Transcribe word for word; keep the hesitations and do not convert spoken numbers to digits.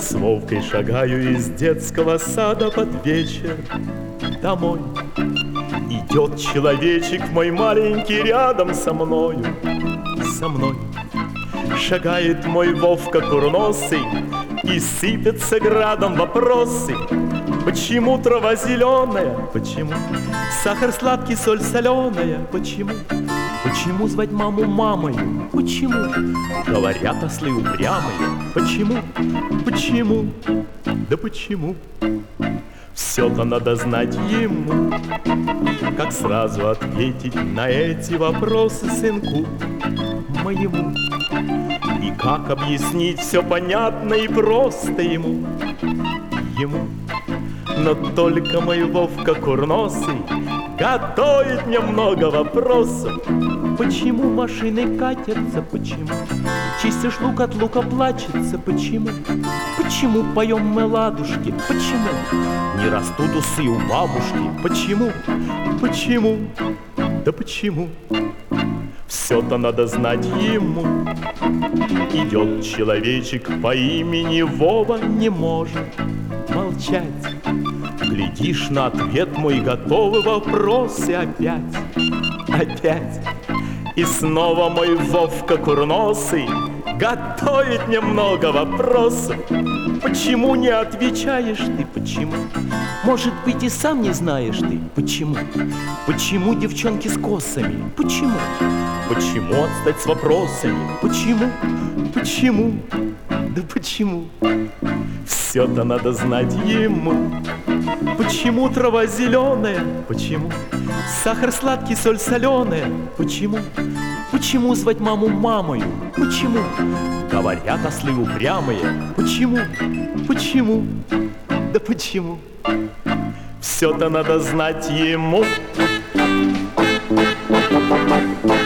с Вовкой шагаю из детского сада под вечер домой. Идет человечек мой маленький рядом со мною, со мной. Шагает мой Вовка курносый, и сыпятся градом вопросы. Почему трава зеленая? Почему сахар сладкий, соль соленая? Почему? Почему звать маму мамою? Почему? Говорят ослы упрямые. Почему? Почему? Да почему? Все-то надо знать ему, как сразу ответить на эти вопросы сынку моему. И как объяснить все понятно и просто ему, ему. Но только мой Вовка курносый готовит мне много вопросов. Почему машины катятся? Почему чистишь лук от лука плачется? Почему? Почему поем мы ладушки? Почему не растут усы у бабушки? Почему? Почему? Да почему? Все-то надо знать ему. Идет человечек по имени Вова, не может молчать. Глядишь на ответ мой, готовы вопросы опять, опять. И снова мой Вовка курносый готовит мне много вопросов. Почему не отвечаешь ты? Почему? Может быть, и сам не знаешь ты? Почему? Почему девчонки с косами? Почему? Почему отстать с вопросами? Почему? Почему? Да почему? Все-то надо знать ему. Почему трава зеленая? Почему сахар сладкий, соль соленая? Почему? Почему звать маму мамою? Почему? Говорят ослы упрямые. Почему? Почему? Да почему? Все-то надо знать ему.